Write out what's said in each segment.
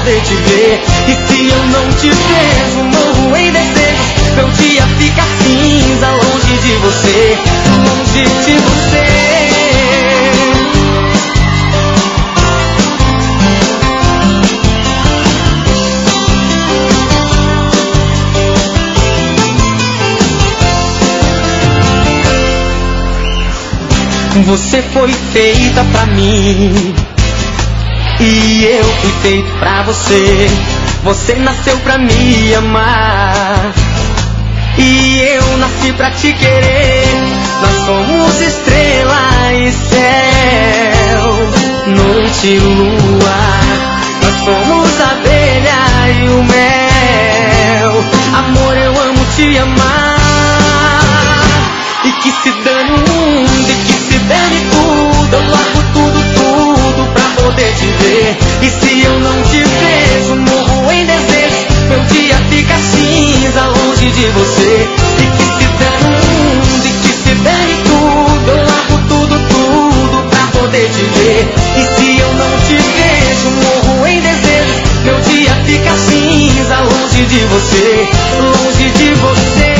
poder te ver. E se eu não te vejo, morro em desejos. Meu dia fica cinza, longe de você, longe de você. Você foi feita pra mim e eu fui feito pra você. Você nasceu pra me amar e eu nasci pra te querer. Nós somos estrela e céu, noite e lua. Nós somos a abelha e o mel. Amor, eu amo te amar. E que se dane o mundo, e que se dane tudo. Eu largo tudo pra poder te ver. E se eu não te vejo, morro em desejo. Meu dia fica cinza, longe de você. E que se dane o mundo, e que se dane tudo. Eu largo tudo pra poder te ver. E se eu não te vejo, morro em desejo. Meu dia fica cinza, longe de você, longe de você.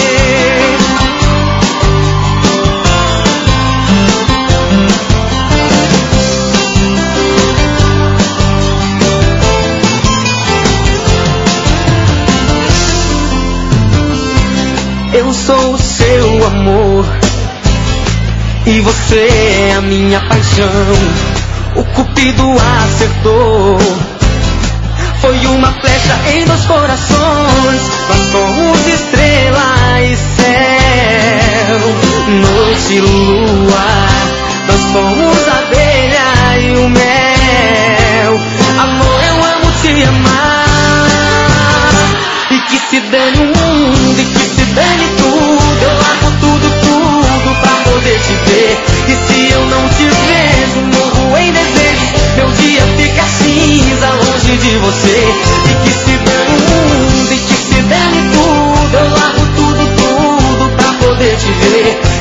Eu sou o seu amor e você é a minha paixão. O cupido acertou, foi uma flecha em dois corações. Nós somos estrela e céu, noite e lua. Nós somos a abelha e o mel. Amor, eu amo te amar. E que se dane o mundo, e que se dane tudo. Eu largo tudo pra poder te ver. E se eu não te vejo, morro em desejo. Meu dia fica cinza, longe de você. E que se dane o mundo, e que se dane tudo. Eu largo tudo pra poder te ver.